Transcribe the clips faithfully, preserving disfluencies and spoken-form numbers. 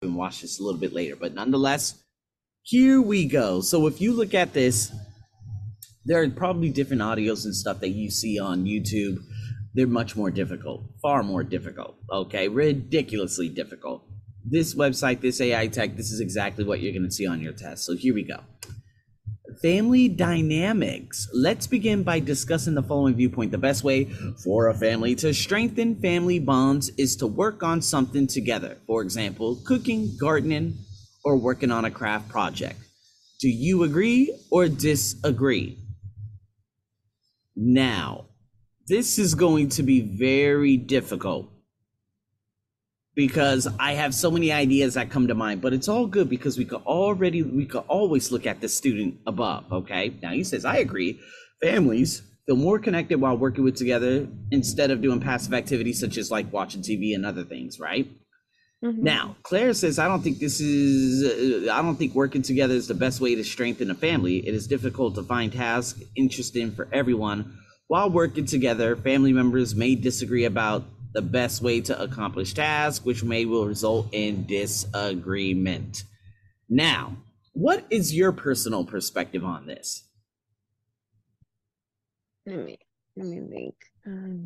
and watch this a little bit later, but nonetheless, here we go. So if you look at this, there are probably different audios and stuff that you see on YouTube. They're much more difficult, far more difficult, okay? Ridiculously difficult. This website, this A I tech, this is exactly what you're gonna see on your test. So here we go. Family dynamics. Let's begin by discussing the following viewpoint. The best way for a family to strengthen family bonds is to work on something together. For example, cooking, gardening, or working on a craft project. Do you agree or disagree? Now, this is going to be very difficult because I have so many ideas that come to mind, but it's all good because we could already, we could always look at the student above, okay? Now he says, I agree. Families feel more connected while working with together instead of doing passive activities such as like watching T V and other things, right? Mm-hmm. Now, Claire says, I don't think this is, uh, I don't think working together is the best way to strengthen a family. It is difficult to find tasks interesting for everyone. While working together, family members may disagree about the best way to accomplish tasks, which may will result in disagreement. Now, what is your personal perspective on this? Let me, let me think. Um...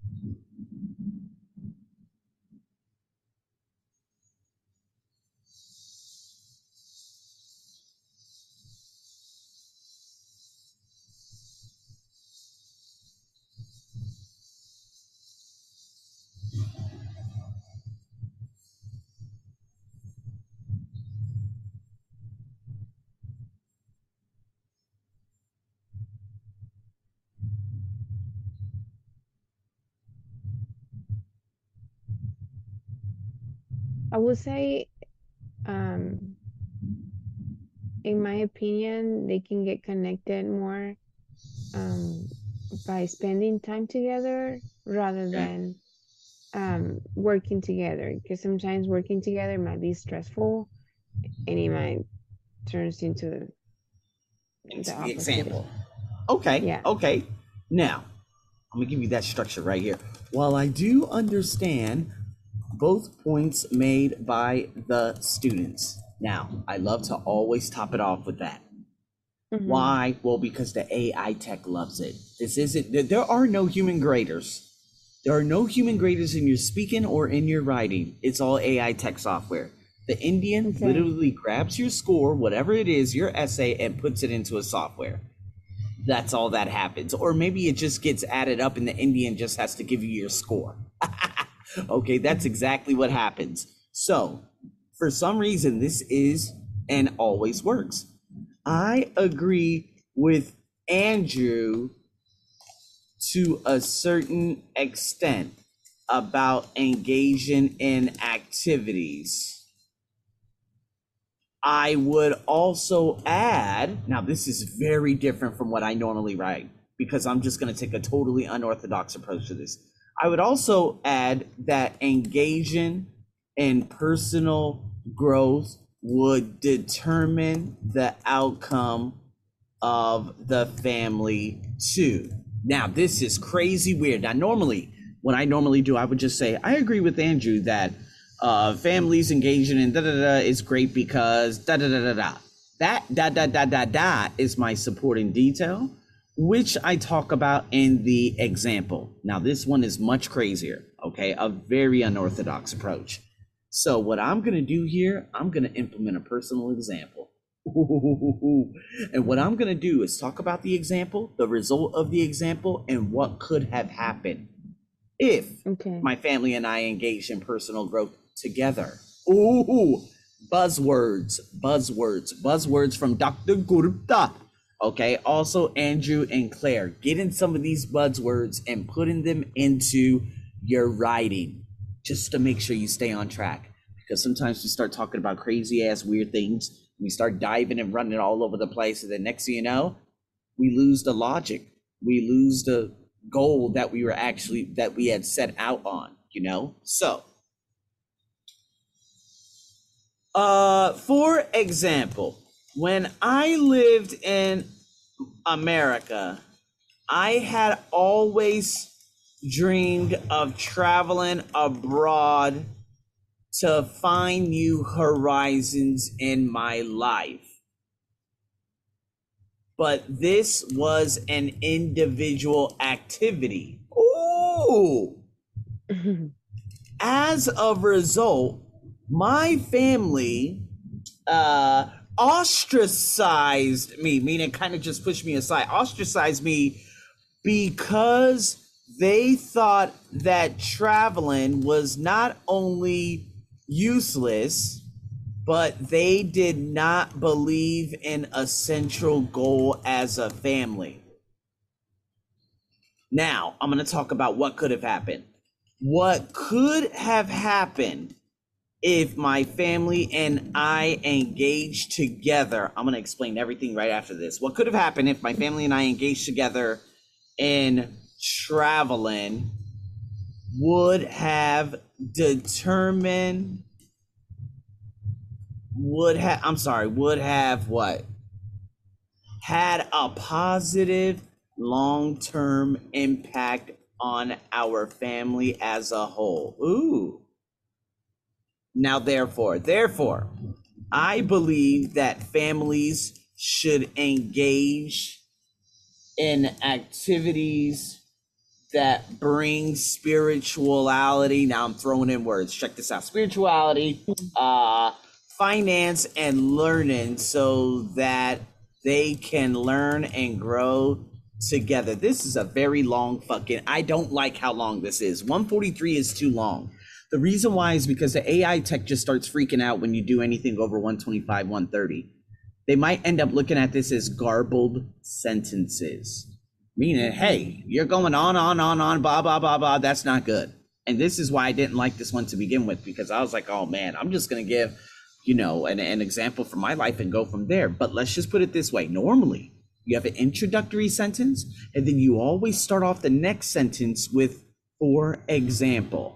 I would say, um, in my opinion, they can get connected more um, by spending time together rather than um, working together. Because sometimes working together might be stressful, and it might turns into Into the the opposite. example. Okay. Yeah. Okay. Now, I'm gonna give you that structure right here. While I do understand both points made by the students, now I love to always top it off with that. Mm-hmm. Why? Well, because the A I tech loves it. This isn't, there are no human graders. There are no human graders in your speaking or in your writing. It's all A I tech software. The Indian okay. literally grabs your score, whatever it is, your essay, and puts it into a software. That's all that happens. Or maybe it just gets added up and the Indian just has to give you your score. Okay, that's exactly what happens. So, for some reason, this is and always works. I agree with Andrew to a certain extent about engaging in activities. I would also add, now this is very different from what I normally write because I'm just going to take a totally unorthodox approach to this. I would also add that engaging in personal growth would determine the outcome of the family too. Now, this is crazy weird. Now, normally, what I normally do, I would just say, I agree with Andrew that uh, families engaging in da-da-da is great because da-da-da-da-da. That da-da-da-da-da is my supporting detail, which I talk about in the example. Now, this one is much crazier, okay? A very unorthodox approach. So what I'm going to do here, I'm going to implement a personal example. And what I'm going to do is talk about the example, the result of the example, and what could have happened if okay. my family and I engaged in personal growth together. Ooh, buzzwords, buzzwords, buzzwords from Doctor Gupta. Okay, also Andrew and Claire, getting some of these buzzwords and putting them into your writing just to make sure you stay on track. Because sometimes we start talking about crazy ass weird things. We start diving and running all over the place. And then next thing you know, we lose the logic. We lose the goal that we were actually, that we had set out on, you know? So, uh, for example, when I lived in America, I had always dreamed of traveling abroad to find new horizons in my life. But this was an individual activity. Ooh! As a result, my family uh, ostracized me, meaning kind of just pushed me aside, ostracized me because they thought that traveling was not only useless, but they did not believe in a central goal as a family. Now, I'm going to talk about what could have happened. What could have happened if my family and I engaged together? I'm going to explain everything right after this. What could have happened if my family and I engaged together in traveling would have determined would have I'm sorry, would have what? Had a positive long-term impact on our family as a whole. Ooh. Now, therefore, therefore, I believe that families should engage in activities that bring spirituality. Now I'm throwing in words. Check this out. Spirituality, uh, finance, and learning so that they can learn and grow together. This is a very long fucking, I don't like how long this is. one forty-three is too long. The reason why is because the A I tech just starts freaking out when you do anything over one twenty-five, one thirty. They might end up looking at this as garbled sentences. Meaning, hey, you're going on, on, on, on, blah, blah, blah, blah. That's not good. And this is why I didn't like this one to begin with, because I was like, oh man, I'm just going to give, you know, an, an example from my life and go from there. But let's just put it this way. Normally, you have an introductory sentence, and then you always start off the next sentence with, for example.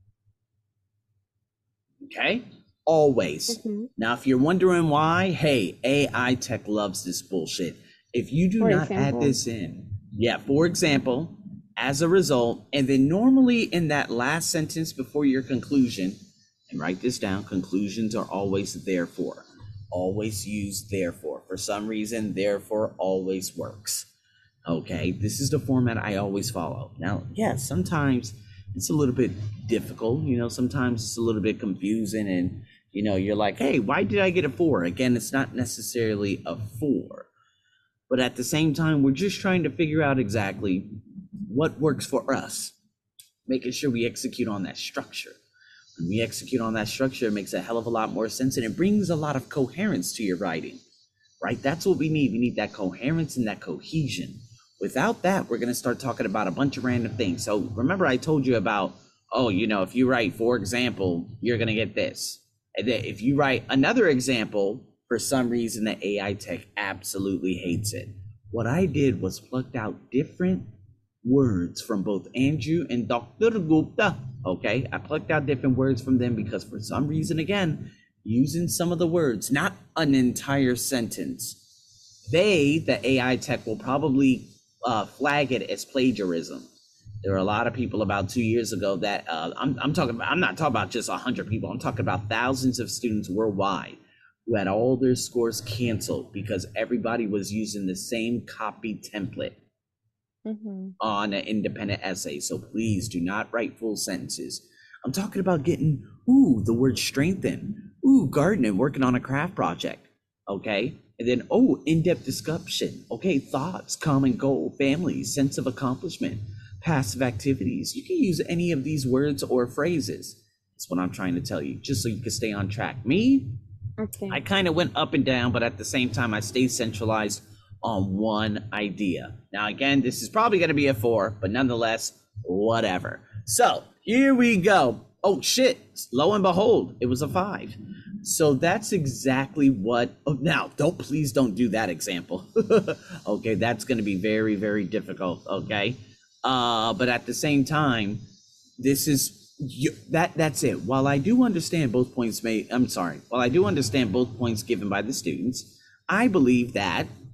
Okay? Always. Mm-hmm. Now, if you're wondering why, hey, A I tech loves this bullshit. If you do for not example. add this in, yeah, for example, as a result, and then normally in that last sentence before your conclusion, and write this down, conclusions are always therefore. Always use therefore. For some reason, therefore always works. Okay, this is the format I always follow. Now, yeah, sometimes it's a little bit difficult, you know, sometimes it's a little bit confusing, and you know, you're like, hey, why did I get a four? Again, it's not necessarily a four. But at the same time, we're just trying to figure out exactly what works for us, making sure we execute on that structure. When we execute on that structure, it makes a hell of a lot more sense, and it brings a lot of coherence to your writing, right? That's what we need. We need that coherence and that cohesion. Without that, we're going to start talking about a bunch of random things. So remember I told you about, oh, you know, if you write, for example, you're going to get this. And then if you write another example, for some reason, the A I tech absolutely hates it. What I did was plucked out different words from both Andrew and Doctor Gupta. Okay, I plucked out different words from them because for some reason, again, using some of the words, not an entire sentence, they, the A I tech, will probably uh, flag it as plagiarism. There were a lot of people about two years ago that uh, I'm, I'm talking about, I'm not talking about just a hundred people. I'm talking about thousands of students worldwide who had all their scores canceled because everybody was using the same copy template mm-hmm. on an independent essay. So please do not write full sentences. I'm talking about getting, ooh, the word strengthen, ooh, gardening, working on a craft project, okay? And then, oh, in-depth discussion, okay, thoughts, common goal, family, sense of accomplishment, passive activities. You can use any of these words or phrases. That's what I'm trying to tell you, just so you can stay on track. Me, okay. I kind of went up and down, but at the same time, I stayed centralized on one idea. Now, again, this is probably going to be a four, but nonetheless, whatever. So here we go. Oh, shit. Lo and behold, it was a five. So that's exactly what, oh, now, don't, please don't do that example. Okay, that's going to be very, very difficult, okay? Uh, but at the same time, this is, you, that that's it. While I do understand both points made, I'm sorry, while I do understand both points given by the students, I believe that